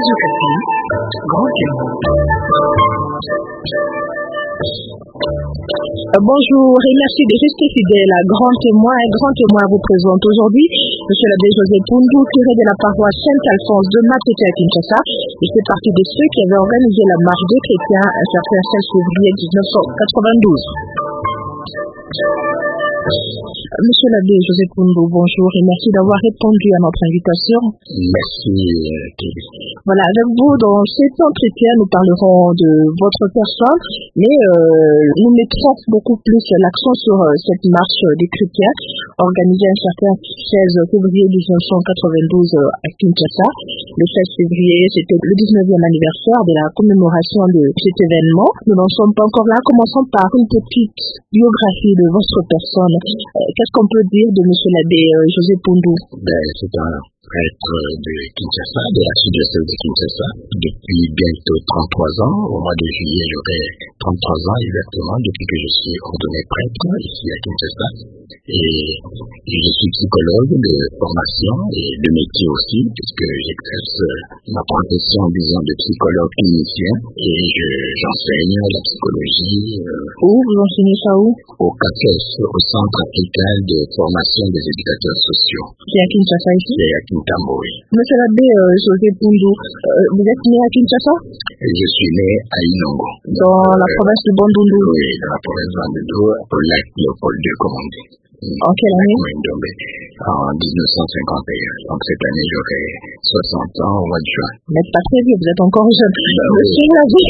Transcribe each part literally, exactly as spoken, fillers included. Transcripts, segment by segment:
Radio Catholique, Grand Témoin. Bonjour et merci de rester fidèle à Grand Témoin. Et Grand Témoin vous présente aujourd'hui Monsieur l'abbé José Poundou, curé de la paroisse Saint-Alphonse de Matete à Kinshasa. Il fait partie de ceux qui avaient organisé la marche des chrétiens un certain seize février dix-neuf cent quatre-vingt-douze. Monsieur l'abbé José Poundou, bonjour et merci d'avoir répondu à notre invitation. Merci, Kelly. Voilà, avec vous, dans cet entretien, nous parlerons de votre personne, mais euh, nous mettrons beaucoup plus l'accent sur euh, cette marche des chrétiens organisée un certain seize février dix-neuf cent quatre-vingt-douze à Kinshasa. Le seize février, c'était le dix-neuvième anniversaire de la commémoration de cet événement. Nous n'en sommes pas encore là. Commençons par une petite biographie de votre personne. Euh, qu'est-ce qu'on peut dire de monsieur l'abbé euh, José Poundou? Ben, c'est un prêtre de Kinshasa, de la sud-diocèse de Kinshasa, depuis bientôt trente-trois ans. Au mois de juillet, j'aurai trente-trois ans exactement depuis que je suis ordonné prêtre ici à Kinshasa. Et je suis psychologue de formation et de métier aussi, puisque j'exerce ma profession, disons, de psychologue clinicien et je, j'enseigne la psychologie. Euh, où vous enseignez ça où? Au C A C E S, au Centre africain de formation des éducateurs sociaux. C'est à Kinshasa ici? C'est à Kintambo, oui. Monsieur l'abbé euh, José Poundou, euh, vous êtes né à Kinshasa? Je suis né à Inongo. Dans la euh, province de Bandundu? Oui, dans la province de Bandundu, au lac Léopold deux, comme on dit. En quelle année? En dix-neuf cent cinquante et un. Donc cette année, j'aurai soixante ans au mois de juin. Vous n'êtes pas très vieux, vous êtes encore jeune. Ben, monsieur oui. l'abbé.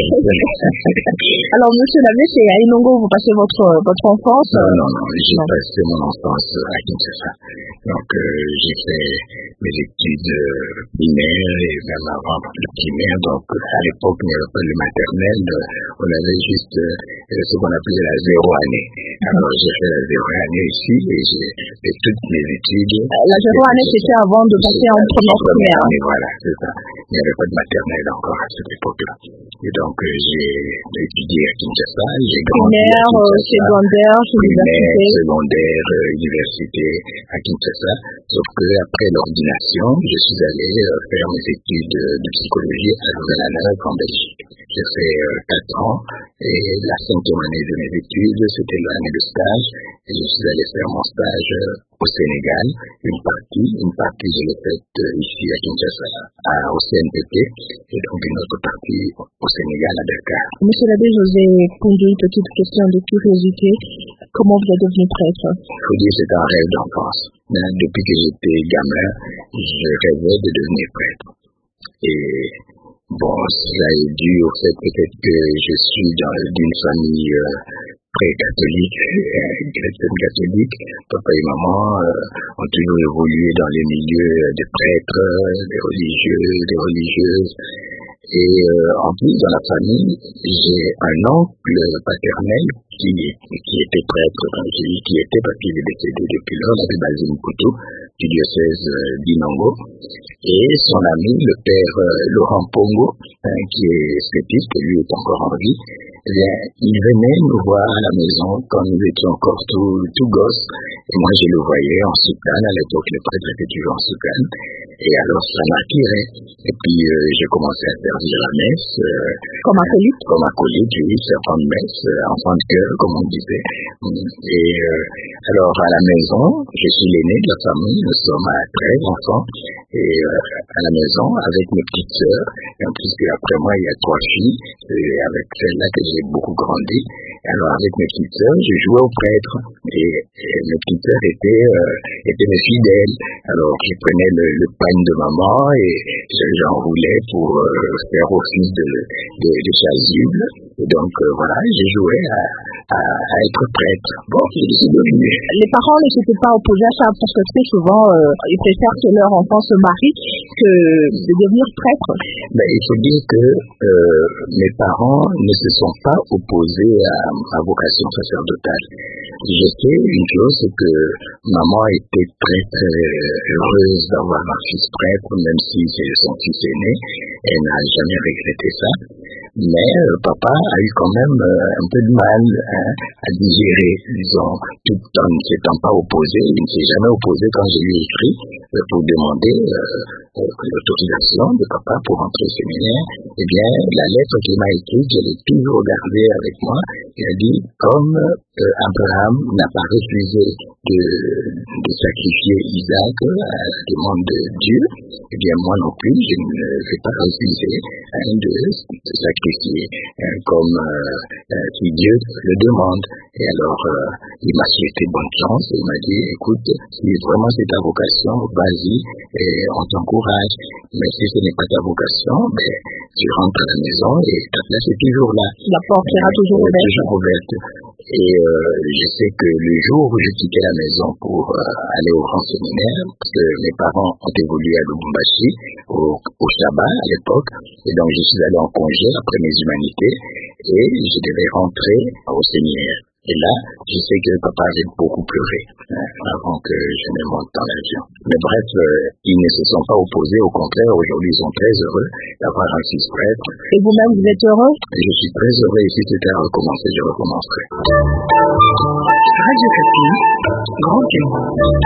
Alors, monsieur l'abbé, c'est à Inongo, vous passez votre, votre enfance? Non, non, non, j'ai non. passé mon enfance à Kinshasa. Donc, euh, j'ai fait mes études euh, primaires et même avant le primaire. Donc, à l'époque, il n'y avait pas le maternel. On avait juste euh, ce qu'on appelait la zéro année. Alors, j'ai fait la zéro année ici et j'ai fait toutes mes études. La zéro année, c'était avant de passer en première primaire. Voilà, c'est ça. Il n'y avait pas de maternelle encore à cette époque-là. Et donc, euh, j'ai étudié à Kinshasa. J'ai primaire, grandi secondaire, primaire, secondaire, euh, université à Kinshasa. Sauf que après l'ordination, je suis allé euh, faire mes études de psychologie à Louvain-la-Neuve en Belgique. J'ai fait euh, quatre ans et la cinquième année de mes études, c'était l'année de stage. Et je suis allé faire mon stage euh, au Sénégal, une partie, une partie je l'ai faite euh, ici à Kinshasa, à, au C N P P, et donc une autre partie au Sénégal à Dakar. Monsieur l'abbé José Poundou, une petite question de curiosité. Comment vous êtes devenu prêtre? Il faut dire que c'est un rêve d'enfance. Depuis que j'étais gamin, je rêvais de devenir prêtre. Et bon, ça est dû au fait peut-être que je suis dans d'une famille euh, pré-catholique, euh, chrétienne catholique. Papa et maman euh, ont toujours évolué dans les milieux des prêtres, des religieux, des religieuses. Et euh, en plus, dans la famille, j'ai un oncle paternel qui, qui était prêtre, qui, qui était parce qu'il est décédé depuis lors, l'abbé Basile Mputu, du diocèse d'Inongo. Et son ami, le père euh, Laurent Pongo, hein, qui est spétiste, lui est encore en vie, eh bien, il venait nous voir à la maison quand nous étions encore tout, tout gosses. Et moi, je le voyais en soutane. À l'époque, les prêtres étaient toujours en soutane. Et alors, ça m'attirait. Et puis, euh, j'ai commencé à servir la messe. Euh, comme acolyte? Comme acolyte, oui, servant de messe, euh, enfant de cœur, comme on disait. Et euh, alors, à la maison, je suis l'aîné de la famille. Nous sommes à treize enfants. Et euh, à la maison, avec mes petites sœurs. Et en plus, après moi, il y a trois filles. Et avec celle-là que j'ai beaucoup grandi. Alors, avec mes petites sœurs, je jouais au prêtre. Et, et mes petites sœurs étaient, euh, étaient mes fidèles. Alors, je prenais le, le pain de maman et j'enroulais pour euh, faire office de, de, de chasuble. Et donc, euh, voilà, j'ai joué à, à, à être prêtre. Bon, je suis devenu. Les parents ne s'étaient pas opposés à ça parce que très souvent, euh, ils préfèrent que leur enfant se marie que de devenir prêtre. Mais il faut dire que euh, mes parents ne se sont pas opposés à ma vocation sacerdotale. Je sais une chose, c'est que maman était très très heureuse d'avoir un fils prêtre, même si c'est son fils aîné. Elle n'a jamais regretté ça. mais euh, papa a eu quand même euh, un peu de mal hein, à digérer, disons, tout en ne s'étant pas opposé. Il ne s'est jamais opposé quand j'ai lui écrit euh, pour demander euh, euh, l'autorisation de papa pour entrer au séminaire. Eh bien, la lettre qu'il m'a écrite, je l'ai toujours gardée avec moi. Il a dit, comme euh, Abraham n'a pas refusé de, de sacrifier Isaac à la demande de Dieu, eh bien moi non plus, je ne vais pas refuser hein, de, de sacrifier hein, comme euh, euh, si Dieu le demande. Et alors, euh, il m'a souhaité bonne chance et il m'a dit, écoute, si vraiment c'est ta vocation, vas-y, et on t'encourage. Mais si ce n'est pas ta vocation, ben, tu rentres à la maison et ta place est toujours là. La porte sera toujours ouverte. Toujours ouverte. Et euh, je sais que le jour où je quittais la maison pour euh, aller au grand séminaire, parce que mes parents ont évolué à Lubumbashi, au, au Shabbat à l'époque, et donc je suis allé en congé après mes humanités, et je devais rentrer au séminaire. Et là, je sais que papa avait beaucoup pleuré hein, avant que je ne monte dans l'avion. Mais bref, euh, ils ne se sont pas opposés, au contraire, aujourd'hui ils sont très heureux d'avoir un fils prêtre. Et vous-même, vous êtes heureux? Et je suis très heureux, et si c'était à recommencer, je recommencerai. Radio Capi, Grand Témoin.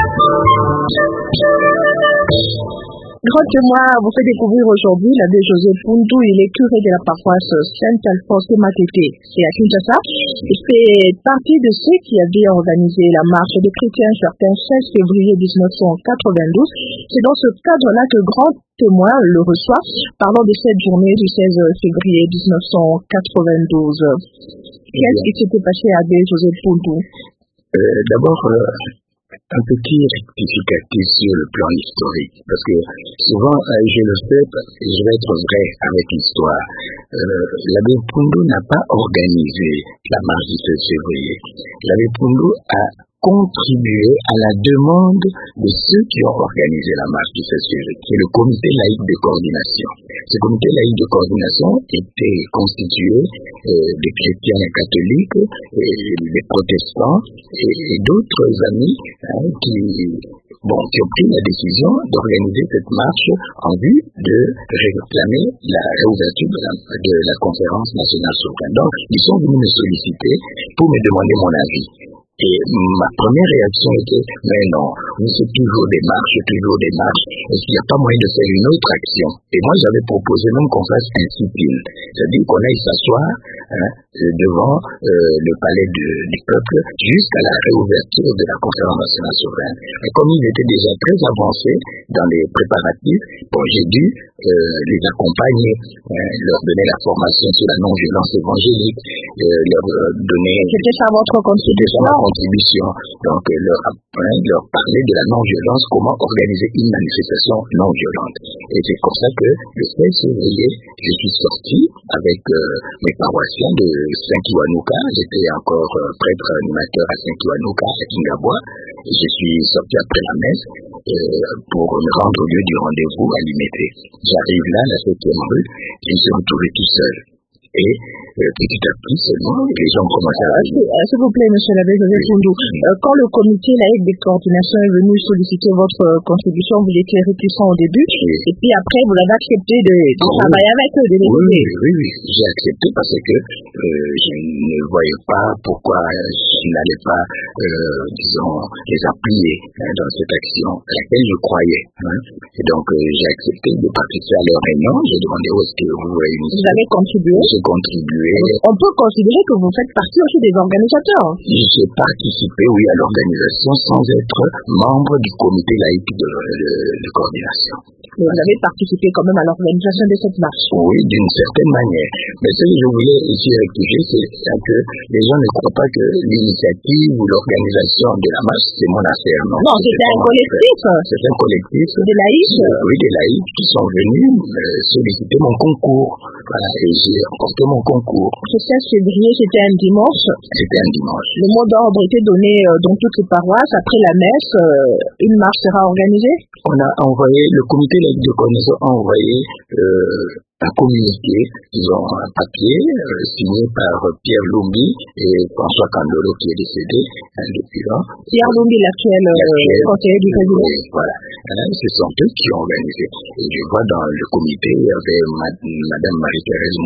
Grand Témoin vous fait découvrir aujourd'hui l'abbé José Pundu. Il est curé de la paroisse Saint-Alphonse Matete et à Kinshasa. Il fait partie de ceux qui avaient organisé la marche des chrétiens certains seize février dix-neuf cent quatre-vingt-douze. C'est dans ce cadre-là que Grand Témoin le reçoit. Parlons de cette journée du seize février dix-neuf cent quatre-vingt-douze. Qu'est-ce qui s'était passé à l'abbé José Pundu? euh, D'abord, euh, un petit rectificatif sur le plan historique, parce que souvent euh, je le fais, et je vais être vrai avec l'histoire. Euh, l'abbé Pundu n'a pas organisé la marche du seize février. L'abbé Pundu a contribué à la demande de ceux qui ont organisé la marche du seize février. C'est le comité laïque de coordination. Ce comité laïque de coordination était constitué euh, des chrétiens catholiques, et des protestants et, et d'autres amis hein, qui, bon, qui ont pris la décision d'organiser cette marche en vue de réclamer la réouverture de la, de la conférence nationale souveraine. Donc, ils sont venus me solliciter pour me demander mon avis. Et ma première réaction était, mais non, vous faites toujours des marches, toujours des marches, est-ce qu'il n'y a pas moyen de faire une autre action? Et moi, j'avais proposé même qu'on fasse un sit-in, c'est-à-dire qu'on aille s'asseoir hein, devant euh, le palais de, du peuple jusqu'à la réouverture de la conférence nationale souveraine. Et comme ils étaient déjà très avancés dans les préparatifs, bon, j'ai dû euh, les accompagner, hein, leur donner la formation sur la non-violence évangélique, euh, leur euh, donner... C'était ça votre contribution? contribution. Donc, euh, leur, hein, leur parler de la non-violence, comment organiser une manifestation non-violente. Et c'est comme ça que le seize février, je suis sorti avec euh, mes paroissiens de Saint-Kiwanuka. J'étais encore euh, prêtre animateur à Saint-Kiwanuka, à Kingabwa. Et je suis sorti après la messe euh, pour me rendre au lieu du rendez-vous à Limité. J'arrive là, la septième rue, et je me suis retrouvé tout seul. Et euh, petit à petit seulement, les gens commencent à arriver. S'il vous plaît, monsieur l'abbé José Pundu, euh, quand le comité laïque de coordination est venu solliciter votre euh, contribution, vous étiez réticent au début, oui. Et puis après, vous l'avez accepté de, de oh, travailler oui. avec eux, de les oui, oui, oui, oui, j'ai accepté parce que euh, je ne voyais pas pourquoi je n'allais pas, euh, disons, les appuyer hein, dans cette action à laquelle je croyais. Hein. Et donc, euh, j'ai accepté de participer à leur réunion. J'ai demandé où est-ce que vous vous réunissez. Vous avez contribué? J'ai contribué. On peut considérer que vous faites partie aussi des organisateurs. J'ai participé, oui, à l'organisation sans être membre du comité laïque de, de, de coordination. Mais vous avez participé quand même à l'organisation de cette marche. Oui, d'une certaine manière. Mais ce que je voulais ici rectifier, c'est que les gens ne croient pas que l'initiative ou l'organisation de la marche, c'est mon affaire. Non, non c'était un collectif. C'est un collectif. Des laïcs. Euh, oui, des laïcs qui sont venus euh, solliciter mon concours. Voilà, et j'ai remporté mon concours. Ce seize février, c'était un dimanche. C'était un dimanche. Le mot d'ordre était donné euh, dans toutes les paroisses. Après la messe, euh, une marche sera organisée. On a envoyé, le comité laïque de coordination a envoyé euh, un communiqué, disons un papier euh, signé par Pierre Lumbi et François Kandolo qui est décédé hein, depuis là. Pierre Lumbi, l'actuel euh, conseiller du président. Oui, voilà. Hein, ce sont eux qui ont organisé. Et je vois dans le comité, il y avait ma, Madame Marie-Thérèse Moulanga,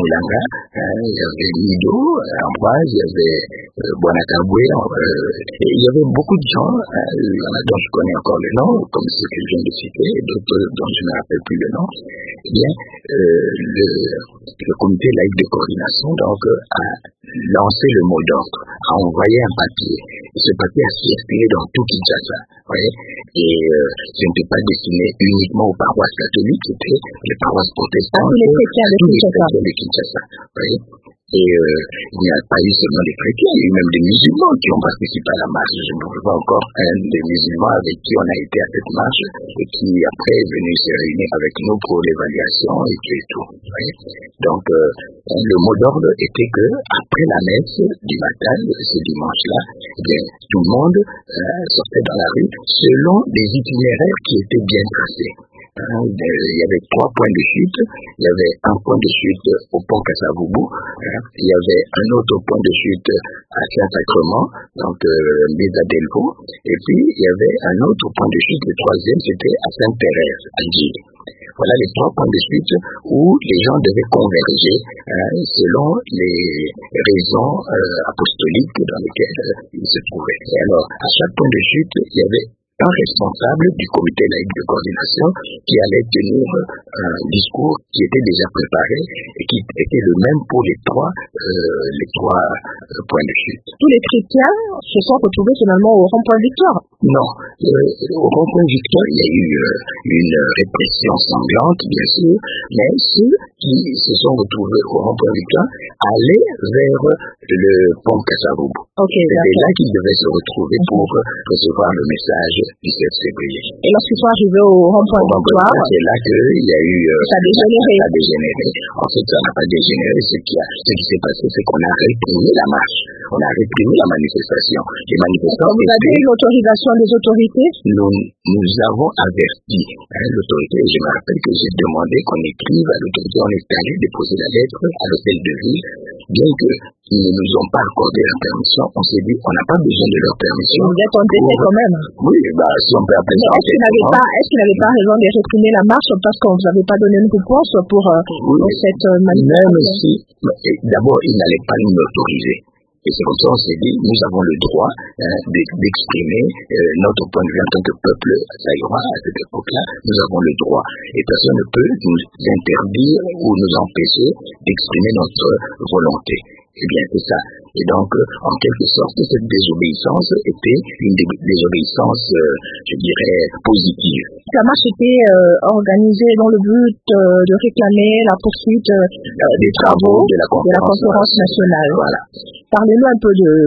hein, il y avait Mido, Ambroise, il y avait euh, Bonacaboué, euh, et il y avait beaucoup de gens, hein, il y en a dont je connais encore le nom, comme ceux que je viens de citer, et d'autres dont je ne me rappelle plus le nom. Eh bien, euh, le, le comité laïque de coordination donc a lancé le mot d'ordre, a envoyé un papier. Et ce papier a circulé dans tout Kinshasa. Ouais. Et euh, ce n'était pas destiné uniquement aux paroisses catholiques, c'était les paroisses protestantes, à tous les chrétiens de Kinshasa. De Kinshasa. Ouais. Et euh, il n'y a pas eu seulement des chrétiens, il y a eu même des musulmans qui ont participé à la marche. Je ne vois encore un des musulmans avec qui on a été à cette marche et qui après est venu se réunir avec nous pour l'évaluation et tout et tout. Ouais. Donc euh, le mot d'ordre était que après la messe du matin, ce dimanche-là, eh bien, tout le monde euh, sortait dans la rue selon des itinéraires qui étaient bien tracés. Hein, il y avait trois points de chute. Il y avait un point de chute au pont Kasavubu. Hein, il y avait un autre point de chute à Saint-Sacrement, donc euh, Mesa Delvaux. Et puis il y avait un autre point de chute, le troisième, c'était à Sainte-Thérèse, à Gilles. Voilà les trois points de chute où les gens devaient converger hein, selon les raisons euh, apostoliques dans lesquelles euh, ils se trouvaient. Et alors, à chaque point de chute, il y avait un responsable du comité laïque de coordination qui allait tenir un discours qui était déjà préparé et qui était le même pour les trois, euh, les trois euh, points de chute. Tous les chrétiens se sont retrouvés finalement au rond-point Victoire. Non, euh, au rond-point Victoire, il y a eu euh, une répression sanglante, bien sûr, mais ceux qui se sont retrouvés au rond-point Victoire allaient vers le pont Kasavubu. Okay, c'était là qu'ils devaient se retrouver pour recevoir le message du sept février. Et lorsqu'ils sont arrivés au rond-point Victoire, c'est là qu'il y a eu euh, ça a dégénéré. Ça a dégénéré. En fait, ça n'a pas dégénéré. Ce qui, a, ce qui s'est passé, c'est qu'on a réprimé la marche. On a réprimé la manifestation. Les manifestants. Vous avez une autorisation des autorités? Nous, nous avons averti hein, l'autorité. Je me rappelle que j'ai demandé qu'on écrive à l'autorité. On est allé déposer la lettre à l'hôtel de ville, bien que ils ne nous ont pas accordé la permission. On s'est dit, on n'a pas besoin de leur permission. Vous êtes endettés quand même. Oui, bah, si on peut appeler ça. Est-ce qu'ils n'avaient pas, est-ce qu'ils n'avaient pas raison de réprimer la marche parce qu'on vous avait pas donné une réponse pour, oui, pour cette manifestation? Même si, d'abord, ils n'allaient pas nous autoriser. Et c'est comme ça qu'on s'est dit, nous avons le droit hein, d'exprimer euh, notre point de vue en tant que peuple zaïrois à cette époque-là. Nous avons le droit. Et personne ne peut nous interdire ou nous empêcher d'exprimer notre volonté. Eh bien, c'est ça. Et donc, euh, en quelque sorte, cette désobéissance était une dé désobéissance, euh, je dirais, positive. La marche était euh, organisée dans le but euh, de réclamer la poursuite euh, des, des travaux de la conférence, de la conférence nationale. Voilà. Parlez-nous un peu de,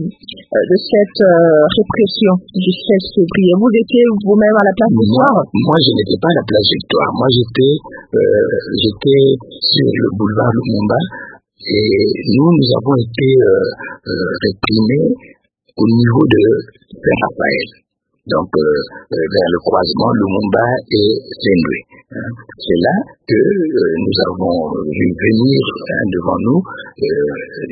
de cette euh, répression du seize février. Vous étiez vous-même à la place Victoire? Moi, je n'étais pas à la place Victoire. Moi, j'étais euh, j'étais sur le boulevard Lumumba. Et nous, nous avons été euh, euh, réprimés au niveau de Saint-Raphaël, donc euh, euh, vers le croisement Lumumba et Saint-Louis. Hein. C'est là que euh, nous avons vu venir hein, devant nous euh,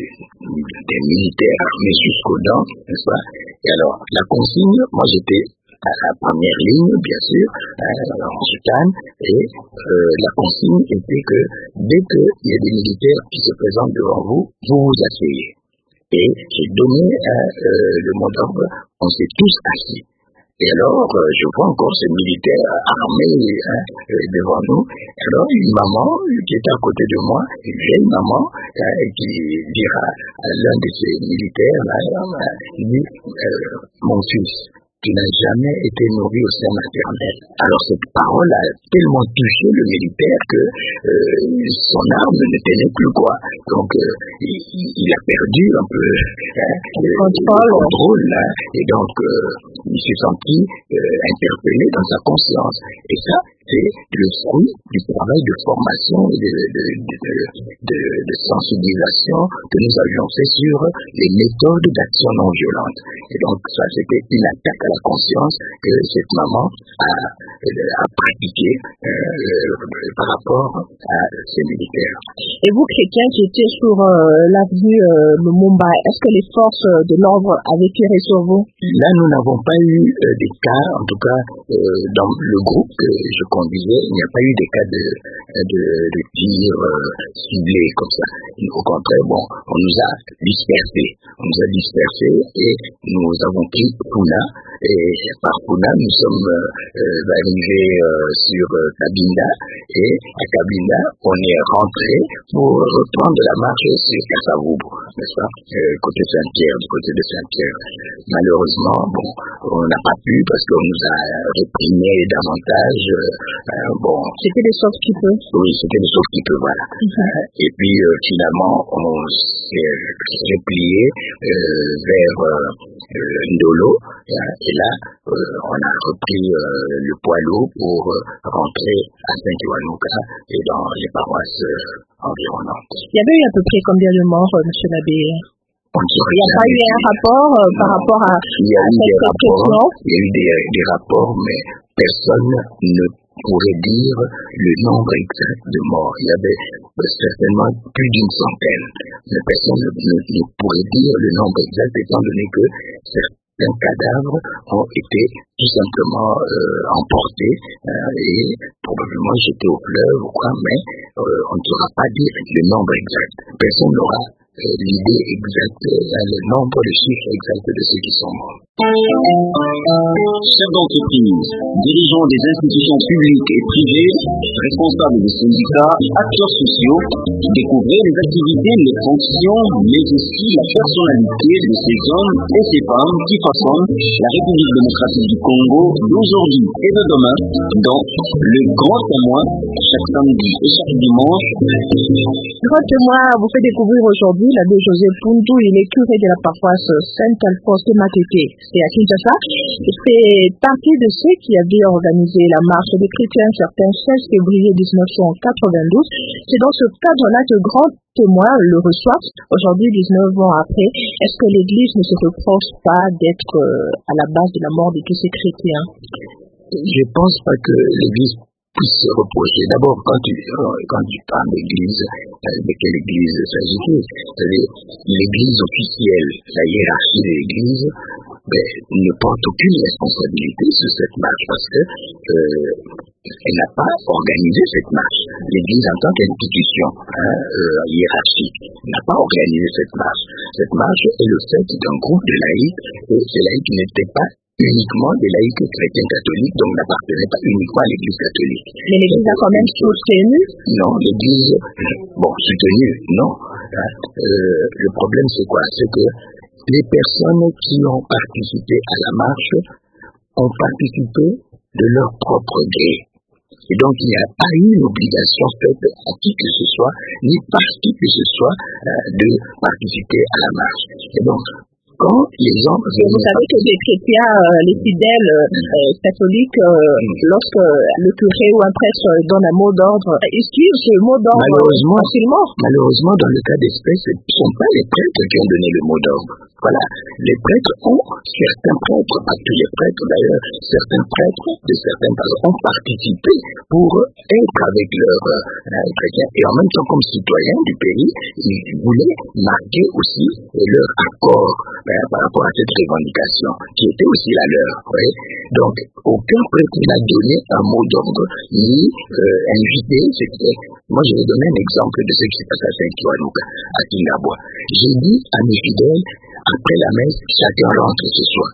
des militaires armés jusqu'aux dents, n'est-ce pas? Et alors, la consigne, moi j'étais à la première ligne, bien sûr, hein, en soutane, et euh, la consigne était que dès qu'il y a des militaires qui se présentent devant vous, vous vous asseyez. Et j'ai donné hein, euh, le mot d'ordre, on s'est tous assis. Et alors, euh, je vois encore ces militaires armés hein, euh, devant nous. Alors, une maman qui était à côté de moi, une vieille maman, hein, qui dira à l'un de ces militaires, là, il dit, euh, mon fils, qui n'a jamais été nourri au sein maternel. Alors cette parole a tellement touché le militaire que euh, son arme ne tenait plus quoi. Donc euh, il, il a perdu un peu hein, le contrôle, le contrôle hein, et donc euh, il s'est senti euh, interpellé dans sa conscience. Et ça, c'est le fruit du travail de formation et de, de, de, de, de sensibilisation que nous avions fait sur les méthodes d'action non violente. Et donc ça, c'était une attaque à la conscience que cette maman a, a pratiqué euh, par rapport à ces militaires. Et vous, chrétiens qui étiez sur euh, l'avenue euh, Lumumba, est-ce que les forces de l'ordre avaient tiré sur vous? Là, nous n'avons pas eu euh, des cas, en tout cas euh, dans le groupe que je conduisais, il n'y a pas eu des cas de, de, de tir euh, ciblés comme ça. Au contraire, bon, on nous a dispersés, on nous a dispersés et nous avons pris Puna, et par Puna, nous sommes euh, arrivés euh, sur euh, Cabinda, et à Cabinda, on est rentré pour reprendre la marche sur Kasavubu, n'est-ce pas, euh, côté Saint-Pierre, du côté de Saint-Pierre. Malheureusement, bon, on n'a pas pu parce qu'on nous a réprimé davantage. Euh, bon, c'était des sauves qui peu. Oui, c'était des sauves qui peu, voilà. Mm-hmm. Et puis euh, finalement, on s'est replié euh, vers euh, Ndolo, et là, euh, on a repris euh, le poids lourd pour euh, rentrer à Saint-Kiwanuka et dans les paroisses euh, environnantes. Il y avait eu à peu près combien de morts, euh, monsieur l'abbé? Il n'y a pas eu un rapport euh, par non, rapport à, il y a à eu cette des rapports, il y a eu des, des rapports, mais personne ne pourrait dire le nombre exact de morts. Il y avait certainement plus d'une centaine, mais personne ne, ne, ne pourrait dire le nombre exact, étant donné que certains cadavres ont été tout simplement euh, emportés euh, et probablement jetés au fleuve ou quoi, mais euh, on ne saura pas dire le nombre exact. Personne n'aura euh, l'idée exacte, euh, le nombre, le chiffre exact de ceux qui sont morts. Chefs d'entreprise, dirigeants des institutions publiques et privées, responsables des syndicats, acteurs sociaux, découvrez les activités, les fonctions, mais aussi la personnalité de ces hommes et ces femmes qui façonnent la République démocratique du Congo d'aujourd'hui et de demain dans le Grand Témoin, chaque samedi et chaque dimanche. Grand Témoin vous fait découvrir aujourd'hui l'abbé José Pundu, il est curé de la paroisse Saint-Alphonse de Matete. C'est à Kinshasa. C'est partie de ceux qui avaient organisé la marche des chrétiens certain seize février dix-neuf cent quatre-vingt-douze. C'est dans ce cadre-là que Grand Témoin le reçoit. Aujourd'hui, dix-neuf ans après, est-ce que l'Église ne se reproche pas d'être euh, à la base de la mort de tous ces chrétiens? Je ne pense pas que l'Église puisse se reprocher. D'abord, quand tu, quand tu parles d'église, de quelle église s'agit-il? C'est-à-dire, l'église officielle, la hiérarchie de l'église, ben, ne porte aucune responsabilité sur cette marche parce que euh, elle n'a pas organisé cette marche. L'église en tant qu'institution hein, euh, hiérarchique n'a pas organisé cette marche. Cette marche est le fait d'un groupe de laïcs, et ces laïcs n'étaient pas uniquement des laïcs chrétiens catholiques, donc n'appartenaient pas uniquement à l'église catholique. Mais l'église a quand même soutenu? Non, l'église, bon, soutenu, non. Euh, le problème c'est quoi? C'est que les personnes qui ont participé à la marche ont participé de leur propre gré. Et donc, il n'y a pas eu une obligation faite à qui que ce soit, ni par qui que ce soit, euh, de participer à la marche. Et donc, quand les gens... Et vous savez que les chrétiens, euh, les fidèles euh, catholiques, euh, mm. lorsque le curé ou un prêtre donne un mot d'ordre, ils suivent ce mot d'ordre malheureusement, facilement. Malheureusement, dans le cas d'espèce, ce ne sont pas les prêtres qui ont donné le mot d'ordre. Voilà. Les prêtres ont, certains prêtres, pas tous les prêtres d'ailleurs, certains prêtres de certains paroisses ont participé pour être avec leurs euh, chrétiens. Et en même temps, comme citoyens du pays, ils voulaient marquer aussi leur accord ben, par rapport à cette revendication, qui était aussi la leur. Oui. Donc, aucun prêtre n'a donné un mot d'ordre, ni euh, invité. C'était... Moi, je vais donner un exemple de ce qui s'est passé à Saint-Kiwanuka, à Kingabwa. J'ai dit à mes fidèles, après la messe, chacun rentre ce soir.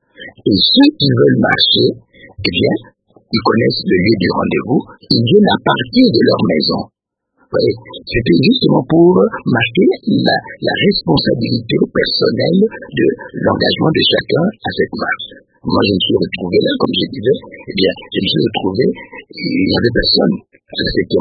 Et ceux qui veulent marcher, eh bien, ils connaissent le lieu du rendez-vous, ils viennent à partir de leur maison. Oui, c'était justement pour marquer la, la responsabilité personnelle de l'engagement de chacun à cette marche. Moi, je me suis retrouvé là, comme je disais, eh bien, je me suis retrouvé, il n'y avait personne à la septième rue,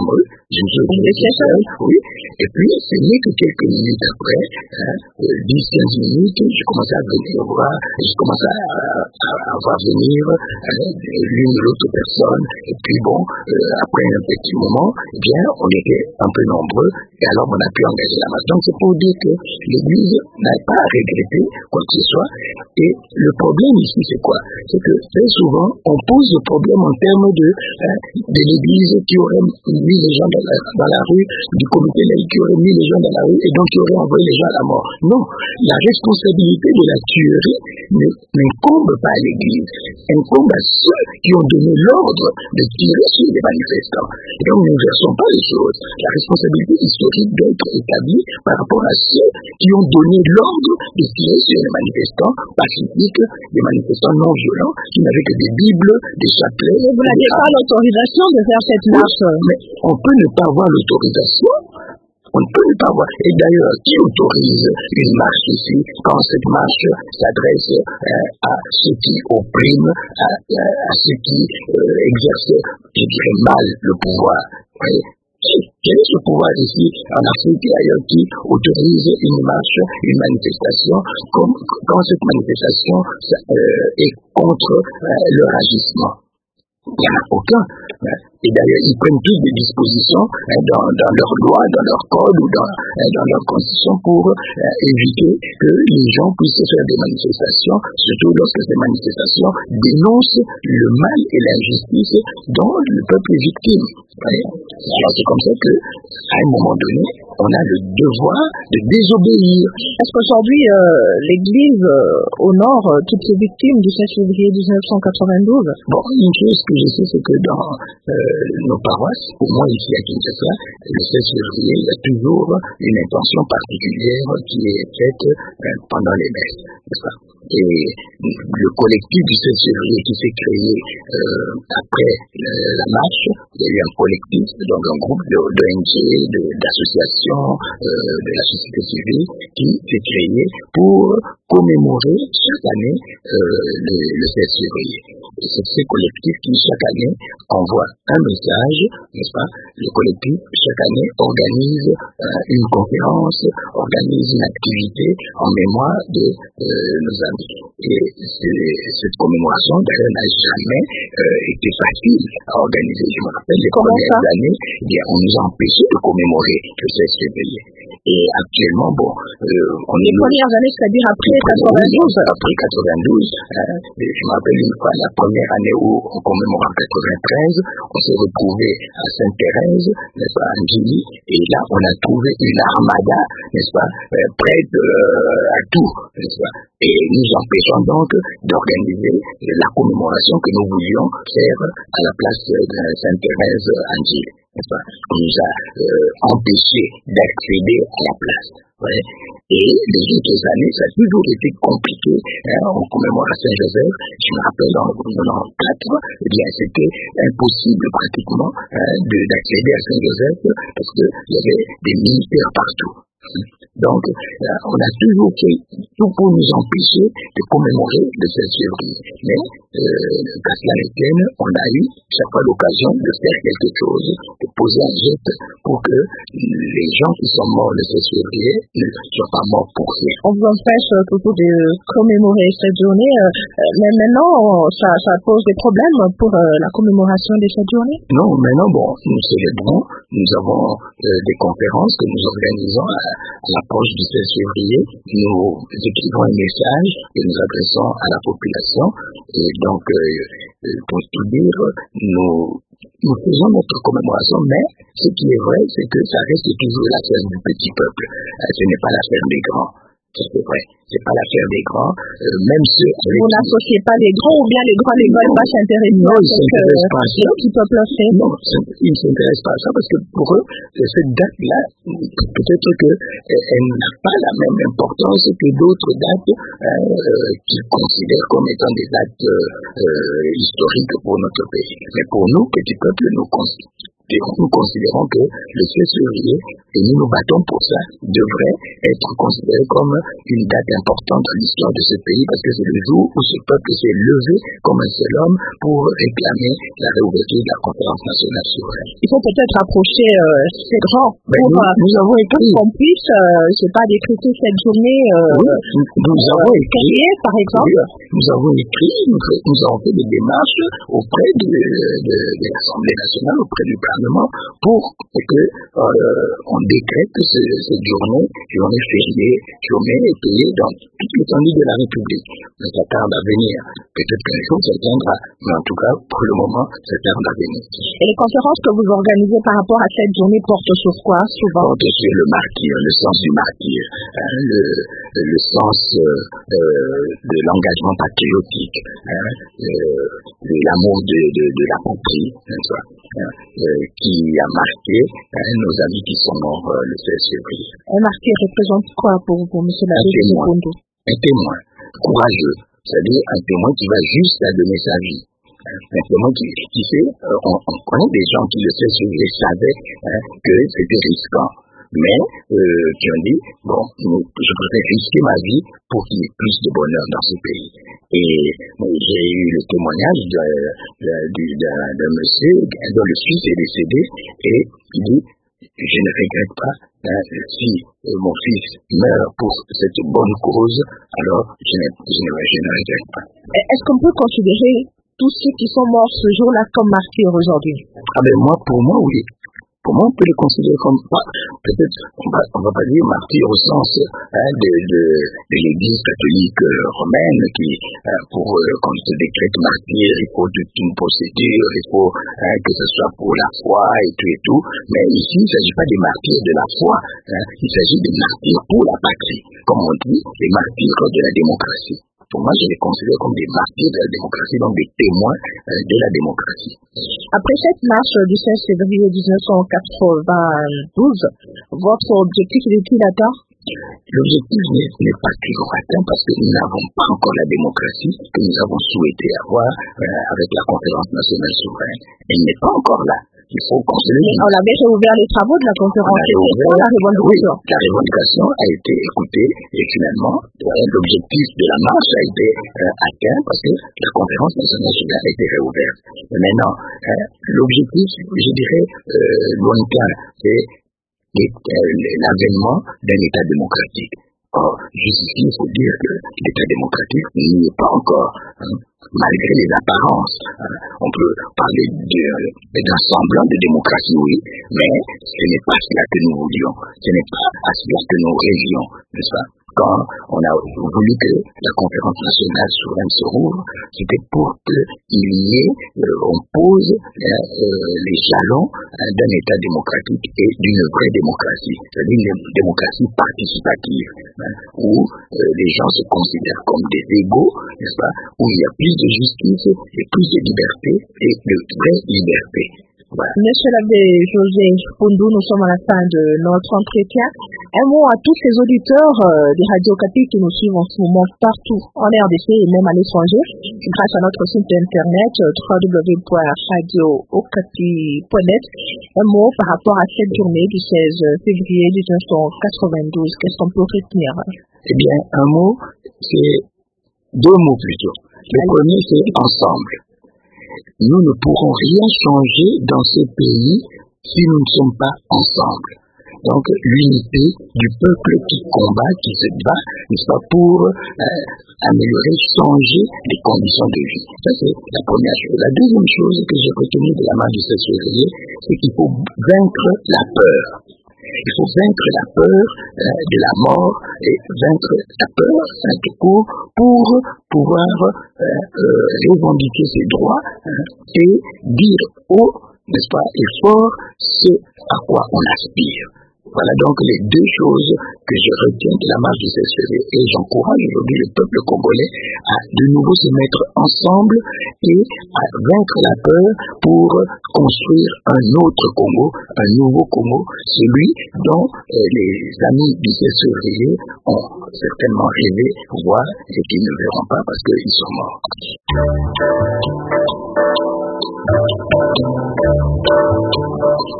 Je me suis retrouvé tout seul, oui. Et puis, ce n'est que quelques minutes après, hein, dix à quinze minutes, j'ai commencé à venir voir, j'ai commencé à, à, à voir venir hein, l'une ou l'autre personne. Et puis bon, euh, après un petit moment, eh bien, on était un peu nombreux, et alors on a pu engager la masse. Donc c'est pour dire que l'Église n'a pas à regretter quoi que ce soit. Et le problème ici, c'est quoi? C'est que très souvent, on pose le problème en termes de, hein, de l'Église qui aurait mis les gens dans la, dans la rue, du comité laïque qui aurait mis les gens dans la rue et donc qui aurait envoyé les gens à la mort. Non, la responsabilité de la tuerie n'incombe pas à l'Église, incombe à ceux qui ont donné l'ordre de tirer sur les manifestants. Et donc, nous n'inversons pas les choses. La responsabilité historique doit être établie par rapport à ceux qui ont donné l'ordre de tirer sur les manifestants pacifiques, des manifestants non violents, qui n'avaient que des bibles, des chapelets. Mais vous n'avez pas l'autorisation de faire cette marche. Mais on peut ne pas avoir l'autorisation. On ne peut pas voir. Et d'ailleurs, qui autorise une marche ici quand cette marche s'adresse euh, à ceux qui oppriment, à, à, à ceux qui euh, exercent, je dirais, mal le pouvoir? Oui. Quel est ce pouvoir ici en Afrique et ailleurs qui autorise une marche, une manifestation, comme, quand cette manifestation euh, est contre euh, leur agissement? Il n'y en a aucun. Et d'ailleurs, ils prennent toutes des dispositions dans, dans leurs lois, dans leur code ou dans, dans leur constitution pour euh, éviter que les gens puissent faire des manifestations, surtout lorsque ces manifestations dénoncent le mal et l'injustice dont le peuple est victime. Alors c'est comme ça que, à un moment donné, on a le devoir de désobéir. Est-ce qu'aujourd'hui, euh, l'Église euh, honore euh, toutes ces victimes du seize février dix-neuf cent quatre-vingt-douze? Bon, une chose que je sais, c'est que dans euh, nos paroisses, au moins ici à Kinshasa, le seize février, il y a toujours une intention particulière qui est faite euh, pendant les messes, n'est-ce pas? Et le collectif du seize février qui s'est créé euh, après euh, la marche, il y a eu un collectif, donc un groupe de, de N G, d'associations, euh, de la société civile qui s'est créé pour commémorer chaque année euh, le, le seize février. Et c'est ce collectif qui chaque année envoie un message, n'est-ce pas? Le collectif chaque année organise euh, une conférence, organise une activité en mémoire de euh, nos amis. Et cette commémoration d'ailleurs n'a jamais euh, été facile à organiser. Je me rappelle les Comment premières ça? années, eh bien, on nous a empêchés de commémorer le seize février. Et actuellement, bon, euh, on les est... Les premières années, c'est-à-dire après quatre-vingt-douze? Après quatre-vingt-douze, euh, je me rappelle une fois, la première année où on commémore en quatre-vingt-treize, on s'est retrouvé à Sainte-Thérèse, n'est-ce pas, en Guinée, et là, on a trouvé une armada, n'est-ce pas, euh, prête euh, à tout, n'est-ce pas, et nous empêchons donc d'organiser la commémoration que nous voulions faire à la place de Sainte-Thérèse en Guinée. On nous a euh, empêchés d'accéder à la place. Ouais. Et les autres années, ça a toujours été compliqué. Hein, on commémore à Saint-Joseph. Je me rappelle en quatre, eh bien, c'était impossible pratiquement hein, de, d'accéder à Saint-Joseph parce qu'il y avait des militaires partout. Donc, euh, on a toujours fait tout pour nous empêcher de commémorer le seize février. Mais, euh, qu'à cela ne tienne, on a eu chaque fois l'occasion de faire quelque chose, de poser un geste pour que les gens qui sont morts le seize février ne soient pas morts pour rien. On vous empêche euh, toujours de commémorer cette journée, euh, mais maintenant, ça, ça pose des problèmes pour euh, la commémoration de cette journée? Non, maintenant, bon, nous célébrons, nous avons euh, des conférences que nous organisons à, à l'approche du seize février. Nous écrivons un message que nous adressons à la population. Et donc, euh, pour tout dire, nous, nous faisons notre commémoration, mais ce qui est vrai, c'est que ça reste toujours l'affaire du petit peuple. Euh, ce n'est pas l'affaire des grands. C'est vrai, c'est pas l'affaire des grands, euh, même ceux... Vous n'associez pas les grands ou bien les grands ne veulent pas s'intéresser? Non, ils ne s'intéressent pas à ça. Qui peuvent le faire? Non, ils ne s'intéressent pas à ça parce que pour eux, cette date-là, peut-être qu'elle n'a pas la même importance que d'autres dates euh, qu'ils considèrent comme étant des dates euh, historiques pour notre pays. Mais pour nous, petit peuple, nous considérons. considérons, nous considérons que le seize février, et nous nous battons pour ça, devrait être considéré comme une date importante dans l'histoire de ce pays, parce que c'est le jour où ce peuple s'est levé comme un seul homme pour réclamer la réouverture de la conférence nationale souveraine. Il faut peut-être approcher euh, ces grands ben pour nous, nous avons écrit qu'on puisse, euh, je sais pas, décréter cette journée euh, oui, nous, nous avons euh, écrit, créée, par exemple. Oui, nous avons écrit, nous, nous avons fait des démarches auprès de, de, de l'Assemblée nationale, auprès du Parlement, pour que euh, on décrète ce, cette journée, journée fériée, journée payée dans toute l'étendue de la République. Mais ça tarde à venir. Peut-être qu'un jour ça viendra, mais en tout cas, pour le moment, ça tarde à venir. Et les conférences que vous organisez par rapport à cette journée portent sur quoi, souvent? Portent sur le martyr, le sens du martyr, hein, le, le sens euh, euh, de l'engagement patriotique, hein, euh, de l'amour de, de, de la patrie, hein, euh, qui a marqué hein, nos amis qui sont morts euh, le seize février. Un martyr représente quoi pour vous, M. l'abbé Pondu? Un témoin courageux, c'est-à-dire un témoin qui va juste à donner sa vie. Un témoin qui, qui fait, euh, on, on connaît des gens qui le seize février savaient hein, que c'était risquant. Mais euh, qui ont dit, bon, je préfère risquer ma vie pour qu'il y ait plus de bonheur dans ce pays. Et bon, j'ai eu le témoignage d'un monsieur dont le fils est décédé et il dit, je ne regrette pas, hein, si euh, mon fils meurt pour cette bonne cause, alors je ne, je ne, je ne regrette pas. Est-ce qu'on peut considérer tous ceux qui sont morts ce jour-là comme martyrs aujourd'hui? Ah ben moi, pour moi, oui. Pour moi, on peut les considérer comme, peut-être, on va, on va pas dire martyrs au sens hein, de, de, de l'Église catholique euh, romaine qui, hein, pour euh, quand on se décrète martyr, il faut toute une procédure, il faut hein, que ce soit pour la foi et tout et tout. Mais ici, il ne s'agit pas des martyrs de la foi, hein, il s'agit des martyrs pour la patrie, comme on dit, les martyrs de la démocratie. Pour moi, je les considère comme des martyrs de la démocratie, donc des témoins euh, de la démocratie. Après cette marche du seize février dix-neuf cent quatre-vingt-douze, votre objectif est-il atteint? L'objectif n'est pas toujours atteint parce que nous n'avons pas encore la démocratie que nous avons souhaité avoir euh, avec la conférence nationale souveraine. Elle n'est pas encore là. Il faut construire. On avait réouvert les travaux de la conférence. Ouvert, la revendication. Oui, la revendication a été écoutée et finalement, l'objectif de la marche a été euh, atteint parce que la conférence nationale souveraine a été réouverte. Mais maintenant, euh, l'objectif, je dirais, euh, lointain, c'est l'avènement d'un État démocratique. Or, jusqu'ici, il faut dire que l'État démocratique n'y est pas encore, hein, malgré les apparences. Hein. On peut parler d'un semblant de démocratie, oui, mais ce n'est pas cela que nous voulions, ce n'est pas à cela que nous rêvions, n'est-ce pas? Quand on a voulu que la conférence nationale souveraine se rouvre, c'était pour qu'il y ait, euh, on pose euh, euh, les jalons euh, d'un État démocratique et d'une vraie démocratie, c'est-à-dire une démocratie participative, hein, où euh, les gens se considèrent comme des égaux, n'est-ce pas, où il y a plus de justice et plus de liberté et de vraie liberté. Voilà. Monsieur l'abbé José Pondu, nous sommes à la fin de notre entretien. Un mot à tous les auditeurs euh, des radios Okapi qui nous suivent en ce moment partout en R D C et même à l'étranger, grâce à notre site internet w w w point radio okapi point net. Un mot par rapport à cette journée du seize février dix-neuf cent quatre-vingt-douze. Qu'est-ce qu'on peut retenir? Eh bien, un mot, c'est deux mots plutôt. Le Allez. Premier, c'est ensemble. Nous ne pourrons rien changer dans ce pays si nous ne sommes pas ensemble. Donc, l'unité du peuple qui combat, qui se bat, n'est-ce pas, pour euh, améliorer, changer les conditions de vie. Ça, c'est la première chose. La deuxième chose que j'ai retenue de la marche du seize février, c'est qu'il faut vaincre la peur. Il faut vaincre la peur euh, de la mort et vaincre la peur, hein, tout court, pour pouvoir euh, euh, revendiquer ses droits hein, et dire haut, n'est-ce pas, et fort ce à quoi on aspire. Voilà donc les deux choses que je retiens de la marche du seize février et j'encourage aujourd'hui le peuple congolais à de nouveau se mettre ensemble et à vaincre la peur pour construire un autre Congo, un nouveau Congo, celui dont euh, les amis du seize février ont certainement rêvé voir et qu'ils ne verront pas parce qu'ils sont morts.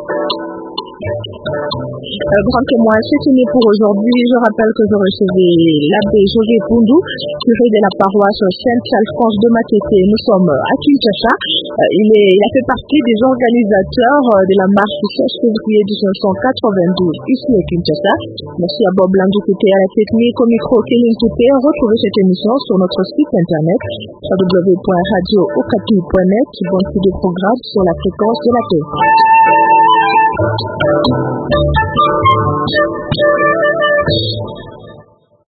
Euh, grand témoin, c'est fini pour aujourd'hui. Je rappelle que je recevais l'abbé José Poundou, curé de la paroisse Sainte-Alphonse de Matete. Nous sommes à Kinshasa. Euh, il, est, il a fait partie des organisateurs de la marche du seize février mille neuf cent quatre-vingt-douze ici à Kinshasa. Merci à Bob Landou qui était à la technique, au micro Kéline Coupé. Retrouvez cette émission sur notre site internet w w w point radio okapi point net. Bon suite de programme sur la fréquence de la paix.